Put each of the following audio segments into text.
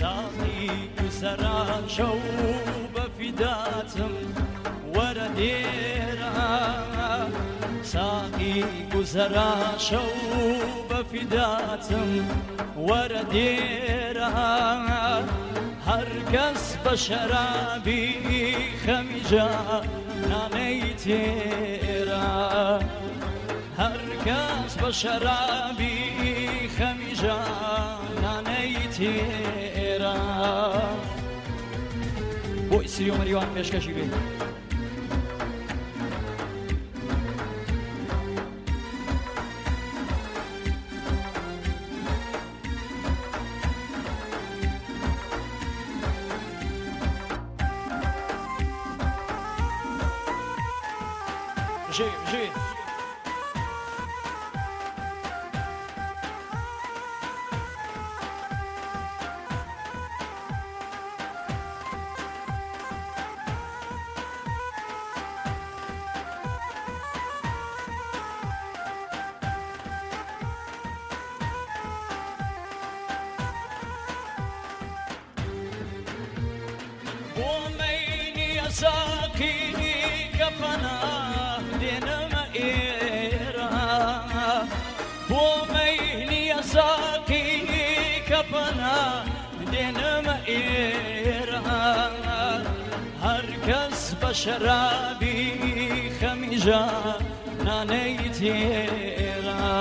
ساقی گوزەرا شەو بەفیداتم وەرە دێرە ساقی گوزەرا شەو بەفیداتم وەرە دێرە هەرکەس بە شەرابی خەمیجە نانەی تێرە هەرکەس بە شەرابی خەمیجە نانەی تێرە بۆی سری و مەریوان پێشکەشی بێت ژێ بۆمەینی ساقی کەپەنا دێنەمە ئێرە بۆمەینی ساقی کەپەنا دێنەمە ئێرە هەرکەس بە شەرابی خەمیژە نانەی تێرە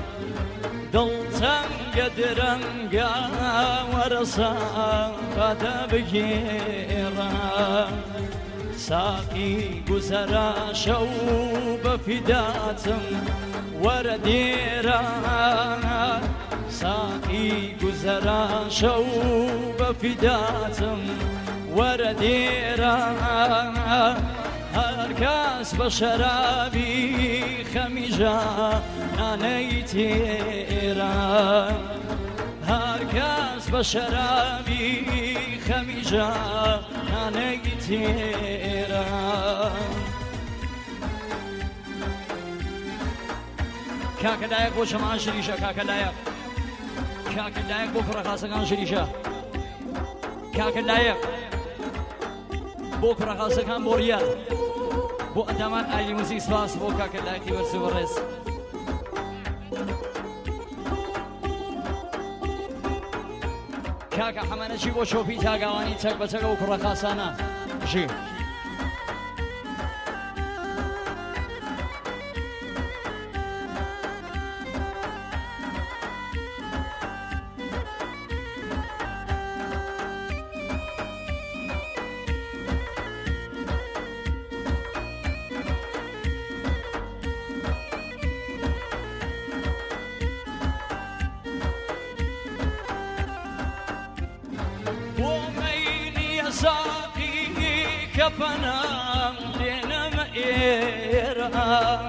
دڵتەنگە درەنگە وەرەسە بەدە بگێڕە ساقی گوزەرا شەو بەفیداتم وەرە دێرە ساقی گوزەرا شەو بەفیداتم وەرە دێرە هەرکەس بە شەرابی خەمیژە نانەی تێرە هەرکەس بە شەرابی خەمیژە نانەی تێرە کاکەدایەک بۆ شەمان شریشە کاکەدایەک بۆ کوڕەخاسەکان شریشە کاکەدایەک بۆ کوڕەخاسەکان بۆ ڕیال بۆ ئەندامان ئایلی موزیک سپاس بۆ کاکەدایەکی وەرز و بەڕێز کاکە حەمانەچی بۆ شۆپی تاگاوانی چەک بە چەکە و کوڕەخاسانە ژێ ساقی کەپەنام دێنەمە ئێرە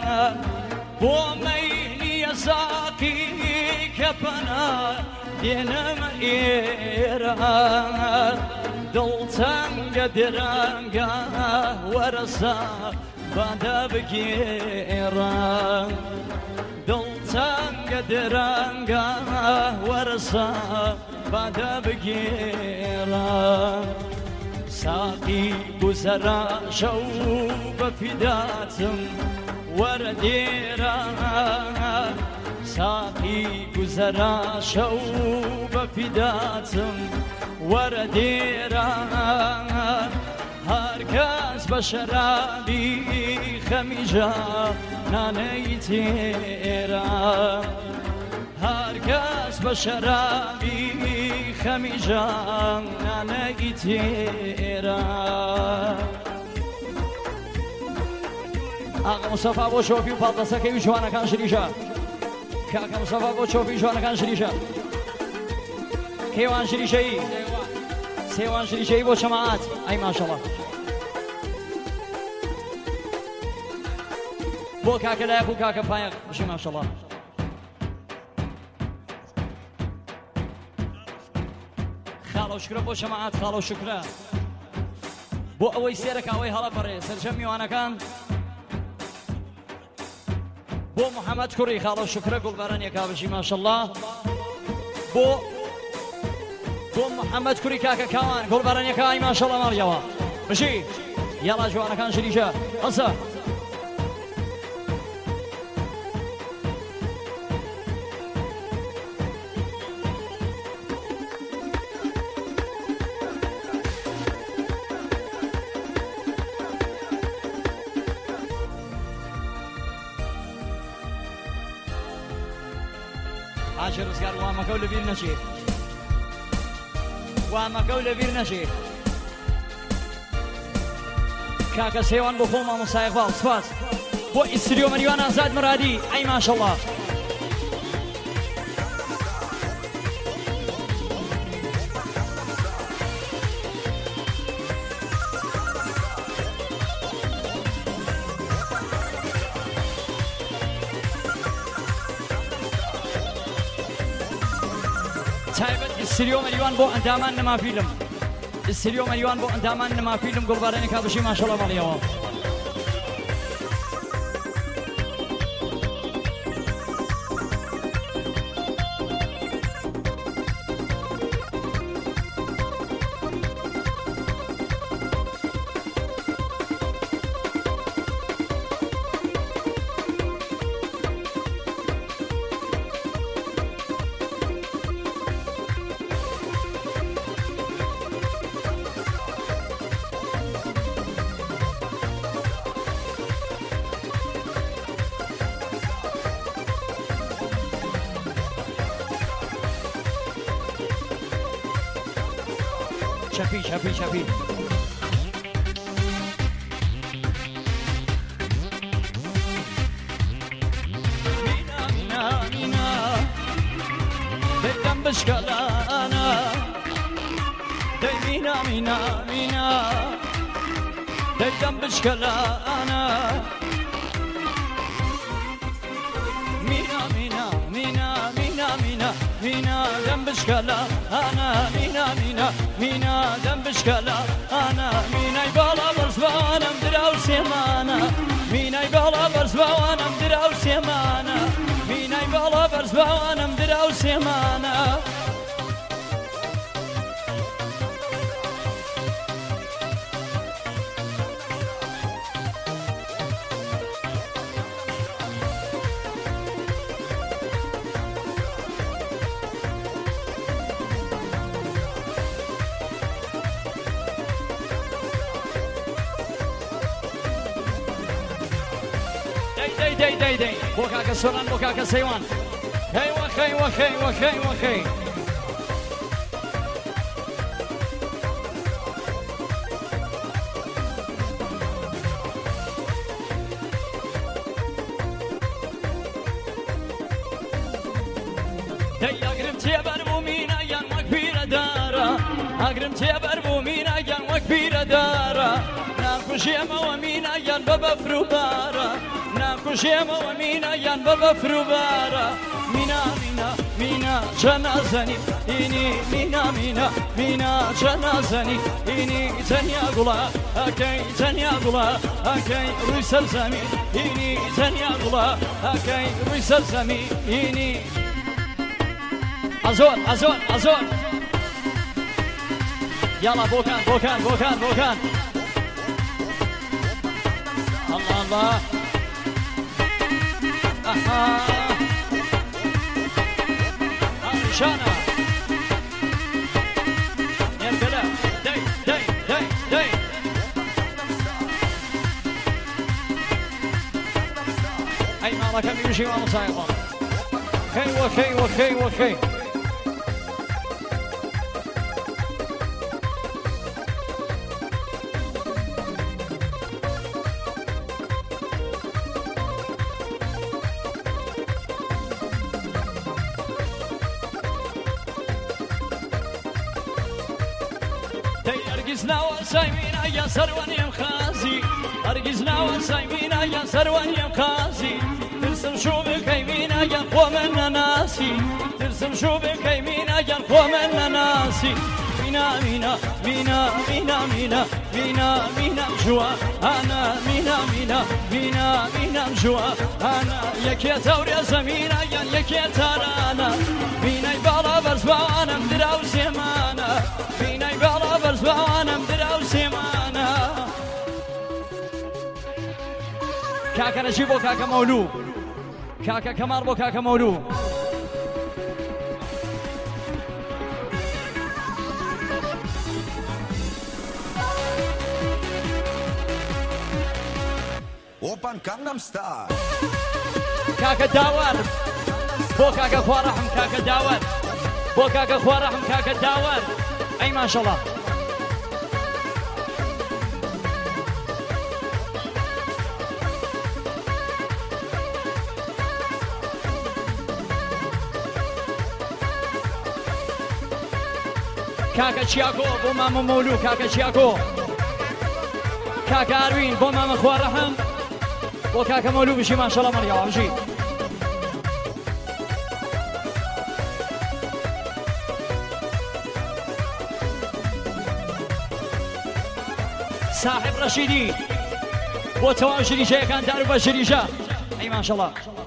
بۆمەینی ساقی کەپەنا دێنەمە ئێرە دڵتەنگە درەنگە وەرەسە بەدە بگێڕە دڵتەنگە درەنگە وەرەسە بەدە بگێڕە ساقی گوزەرا شەو بەفیداتم وەرە دێرە ساقی گوزەرا شەو بەفیداتم وەرە دێرە هەرکەس بە شەرابی خەمیژە نانەی تێرە هەرکەس بە شەرابی خەمیژە نانەی تێرە ئاغا مستەفا بۆ شۆپی و پاڵدەستەکەی و جوانەکان شریشە کاکە مستەفا بۆ چۆپی جوانەکان شریشە کێوان شریشەی سێوان شریشەی بۆ شەماعات ئەی ماشەڵڵا بۆ کاکە لایەق و کاکە پایەق بشی ماشەڵڵا خاڵە و شکرە بۆ شەماعات خاڵە و شکرە بۆ ئەوەی سێرەکە ئەوەی هەڵەپەڕێ سەرجەم میوانەکان بۆ محەممەد کوڕی خاڵە و شکرە گوڵبەرەنێکا بشی ماشەڵڵا بۆ بۆ محەممەد کوری کاکە کاوان گۆڵبارانەکەی ماشەڵڵا ماڵیەوە بژی یاڵا جوانەکان شریجە هەسە عاجر ڕزگار وامەکە و لەبیر نەچێ وامەکە و لەبیر نەچێ کاکە سێوان بۆ خۆڵ مامۆستا ئیقباڵ سپاس بۆ ئیستریۆ مەریوان ئازاد مرادی ئەی ماشەڵڵا تایبەت ئیستریۆ مەریوان بۆ ئەندامان نەمافیلم ئیستریۆ مەریوان بۆ ئەندامان نەمافیلم گوڵبارانێکا بژی ماشەڵڵا ماڵیەوە شەپی شەپی شەپی مینا مینا مینا دەیدەم بشکەلانە دەی مینا مینا مینا دەیدەم بشکەلانە مینا مینا مینا مینا مینا مینا دەم بشکەلانە مینا مینا مینا دەم بشکەلانە مینای باڵا بەرزبانم دراو سێمانە مینای باڵا بەرزباوانم دراو سێمانە مینای باڵا بەرزباوانم دراو سێمانە دەی بۆ کاکە سۆران بۆ کاکە سەیوان هەی وەخەی وەخەی وەخەی وەخەی دەی ئەگرم تێبەر بوو مینایان وەک پیرەدارە ئەگرم تێبەر بوو مینایان وەک پیرەدارە ناکوژێمەوە مینایان بە بەفر و بارە ناکوژێمەوە مینایان بە بەفر و بارە مینا مینا مینا چە نازەنی ئینی مینا مینا مینا چە نازەنی ئینی تەنیا گوڵە ئەکەی تەنیا گوڵە ئەکەی ڕووی سەر زەمین ئینی تەنیا گوڵە ئەکەی ڕووی سەر زەمین ئینی ئەزۆر ئەزۆر ئەزۆر یاڵا بۆکان بۆکان بۆکان بۆکان الله الله ئەها ئاشانە نێرگەلە دەی دەی دەی دەی ئەی ماڵەکەمی وشی مامۆسایەوە خەی وەخەی وەخەی وەخەی هەرگیز ناوە سایمینە یا سەروەنیم خازی هەرگیز ناوە سایمینە یا سەروەنیم خازی ترسم شو بکەیمینە یان خۆ من نەناسی ترسم شو بکەیمینە یان خۆ من نەناسی مینا مینا مینا مینا مینا مینا مینام جووە ئانا مینا مینا مینا مینام جووە ئانا یەکێتە ورێ زەمینە یان یەکێتە رانە مینای باڵا بەرزبانم دراو سێمانە کاکە نەجیب بۆ کاکە مەولوو کاکە کەماڵ بۆ کاکە مەولوو Open Gangnam Style کاکە داوەر بۆ کاکە خوارەحم کاکە داوەر بۆ کاکە خوارەحم کاکە داوەر ئەی ماشەڵڵا کاکە چیاکۆ بۆ مامە مەولوو کاکە چیاکۆ کاکە ئاروین بۆ مامە خوارەحم بۆ کاکە مەولوو بشی ماشەڵڵا مەریەوە بژی صاحب ڕەشیدی بۆ تەواو ژریشەیەکان دار و بە ژریشە ئەی ماشەڵڵا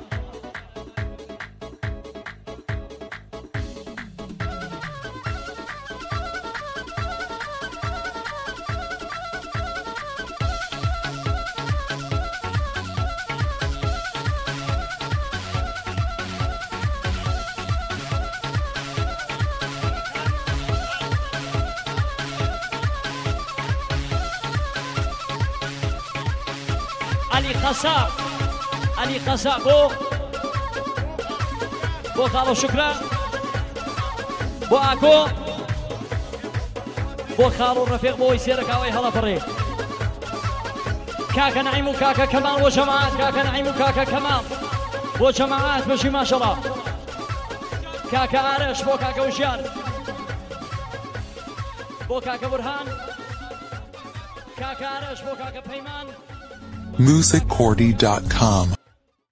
علی قەسا بۆ خاڵۆ شکرا بۆ ئاکۆ بۆ خاڵ و ڕەفیق بۆی سێرەکاوەی هەڵەپڕێ کاکە نەعیم و کاکە کەماڵ بۆ جەماعەت کاکە نەعیم و کاکە کەماڵ بۆ جەماعەت بەشی ماشەڵڵا کاکە ئارەش بۆ کاکە وژیان بۆ کاکە بورهان کاکە ئارەش بۆ کاکە پەیمان musiccordy.com